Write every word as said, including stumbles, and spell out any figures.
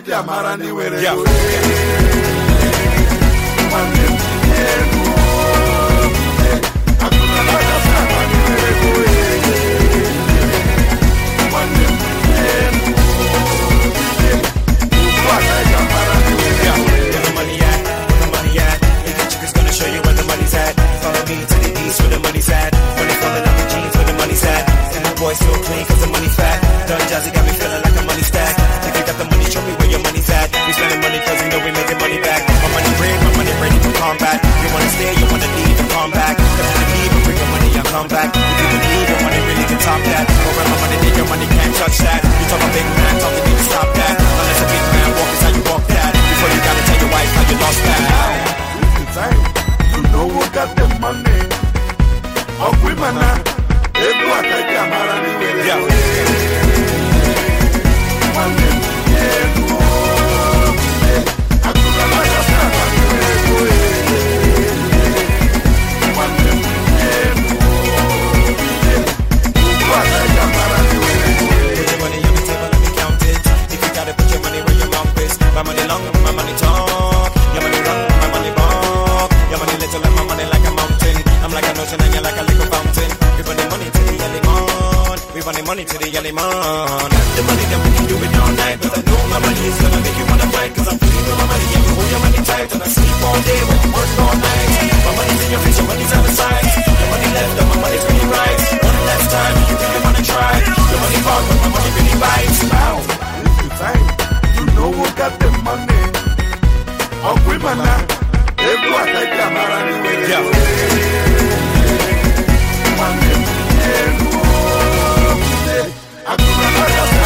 eji amara ndị were Yeah. ego. Nwanne m ego. Akụna kachasị ama ndị were ego. Nwanne m ego. Ugbu a ka eji amara ndị were ego. Where the money at? Where the money at? Your chick is gonna show you where the money's at. Follow me to the east where the money's at. When they falling out the jeans where the money's at. And my boy still clean cause the money fat. Done Jazzy got me feeling like a money stack. If you got the money, show me where your money's at. We spending money cause we know we making money back. My money red, my money ready for combat. You wanna stay, you wanna leave and come back. Cause if you leave and bring your money, I'll come back. If you believe your money really can top that. Or run my money, then your money can't touch that. You talk a big man, talk to me to stop that. Unless a big man walk is how you walk that. Before you gotta tell your wife how you lost that. This is time. You know who got the money. Oh, women now. Ego a ka eji amara ndị were ego. Nwanne m ego. Akụna kachasị ama ndị were ego. Nwanne m ego. Ugbu a ka eji amara ndị were ego. Put your money on the table, let me count it. If you gotta put your money where your mouth is. My money long, my money talk. Your money run, my money walk. Your money little and my money like a mountain. I'm like an ocean and you're like a little fountain. We run the money to the early morn. We run the money to the early morn. The money that we can do it all night. But I know my money is gonna make you wanna fight. Cause I'm feeling with my money and you hold your money tight. And I sleep all day when you work all night. My money's in your face, your money's on the side. Your money left and my money's really right. One last time, you really wanna try. Your money far, but my money really bites. Now, this is time. You know who got the money. Oh, women now. Ego a ka eji amara ndị were ego. Nwanne m ego. Akụna kachasị